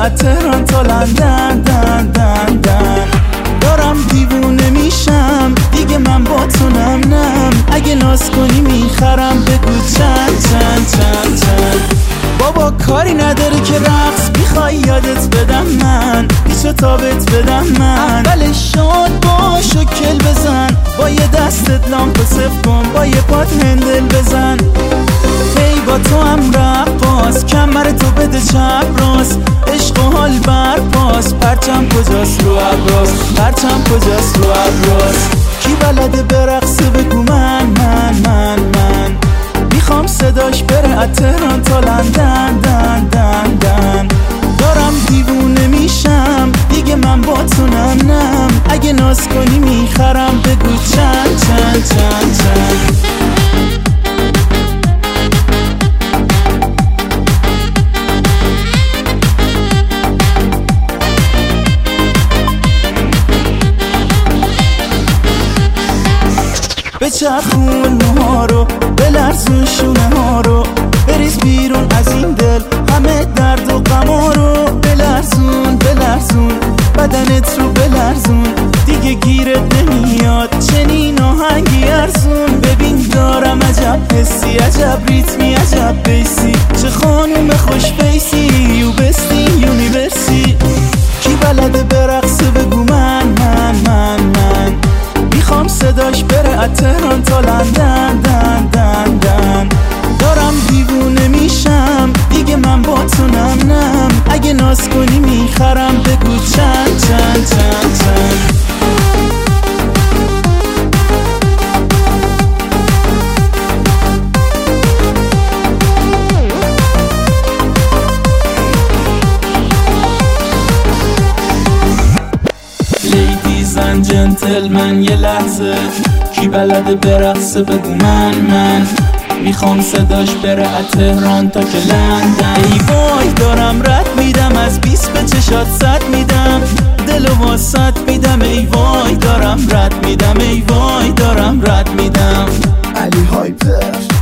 از تهران تا لندن دن دن دن. دارم دیوونه میشم دیگه من با تو نم نم. اگه ناز کنی میخرم بگو چند چند چند چند. بابا کاری نداره که رقص میخوای یادت بدم من، پیچو تابت بدم من. اولش شاد باش و کل بزن، با یه دستت لامپو صف کن، با یه پات هندل بزن. هی با تو هم رقاص، کمر تو بده چپ راست، عشق و حال برپاس. پرچم کجاست رو ابراز، پرچم کجاست رو ابراز. کی بلده برقصه بگو من من من من. میخوام صداش بره از تهران تا لندن دن دن دن. دارم دیوونه میشم دیگه من با تو نم نم. اگه ناز کنی میخرم بگو چند چند چند چند. بچرخون موها رو، بلرزون شونه ها رو، بریز بیرون از این دل همه درد و غما رو. بلرزون بلرزون بدنت رو بلرزون، دیگه گیرت نمیاد چنین آهنگی ارزون. ببین دارم عجب حسی، عجب ریتمی، عجب بیسی. چه خانوم خوش بیسی، یو بستی یونیورسی. کی بلده برقصه بگو من من من من. میخوام صداش بره از تهران تا لندن دن دن دن. دارم دیوونه میشم دیگه من با تو نم نم. اگه ناز کنی میخرم بگو چند چند چند چند. لیدیزن جنتلمن یه لحظه، کی بلده برقصه بگو من من. میخوام صداش بره از تهران تا که لندن. ای وای دارم رد میدم از 20 به چشات 100 میدم، دل و واسط میدم. ای وای دارم رد میدم، ای وای دارم رد میدم. علی هایپر